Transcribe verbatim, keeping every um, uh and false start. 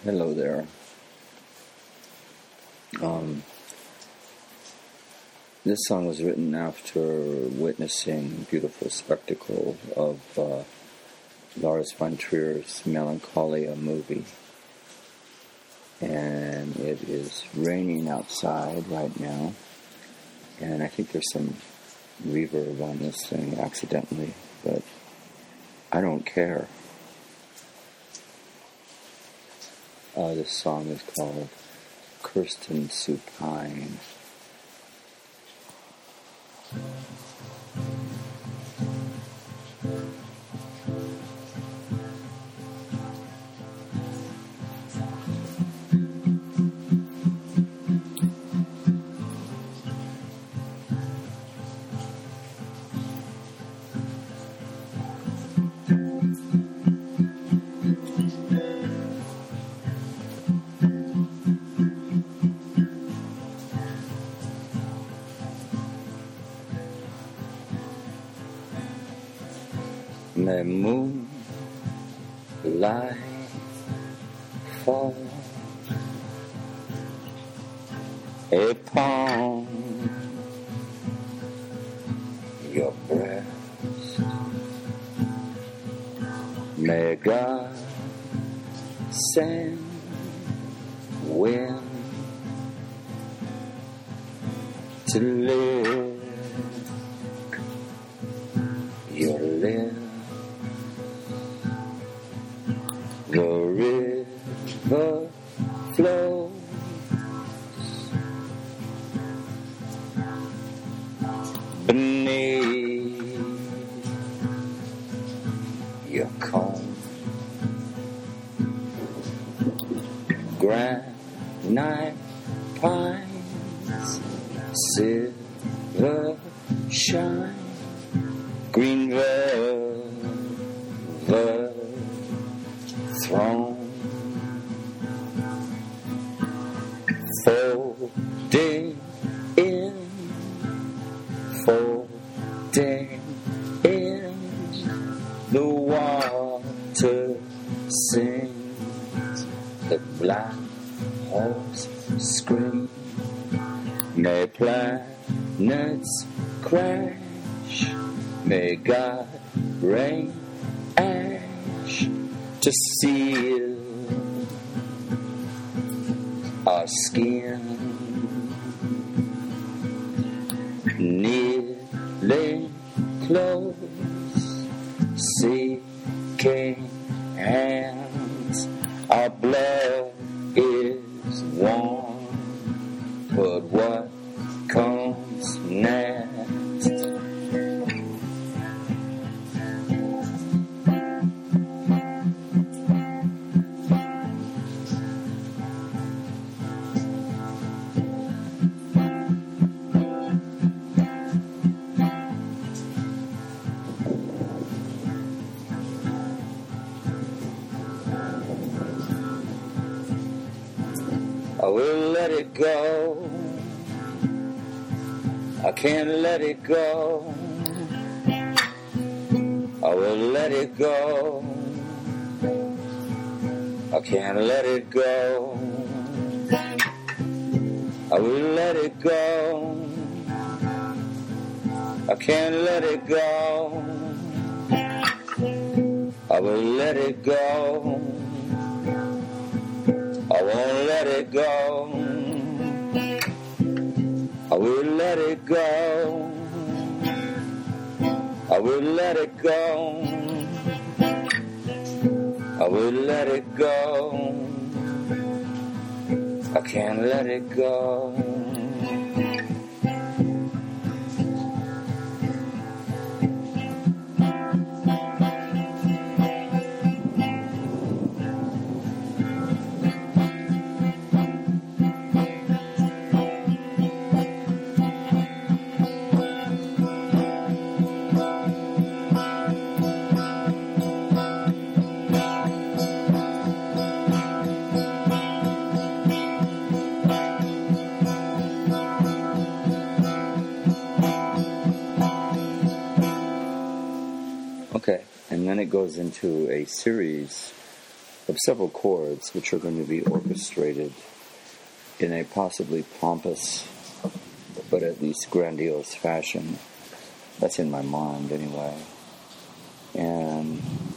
Hello there. Um, this song was written after witnessing a beautiful spectacle of uh, Lars von Trier's Melancholia movie. And it is raining outside right now. And I think there's some reverb on this thing accidentally, but I don't care. Uh, this song is called Kirsten Supine. The moonlight falls upon your breast. May God send wind to lift your lips. The river flows beneath your comb. Granite pines, silver shine, green velvet throne, folding in, folding in, the water sings, the black horse screams. May planets crash, may God rain ash to seal our skin, kneeling close, seeking hands. Our blood is warm, but what comes next? I will let it go. I can't let it go. I will let it go. I can't let it go. I will let it go. I can't let it go. I will let it go. I won't let it go. I will let it go. I will let it go. I will let it go. I can't let it go. Okay, and then it goes into a series of several chords which are going to be orchestrated in a possibly pompous but at least grandiose fashion. That's in my mind anyway. And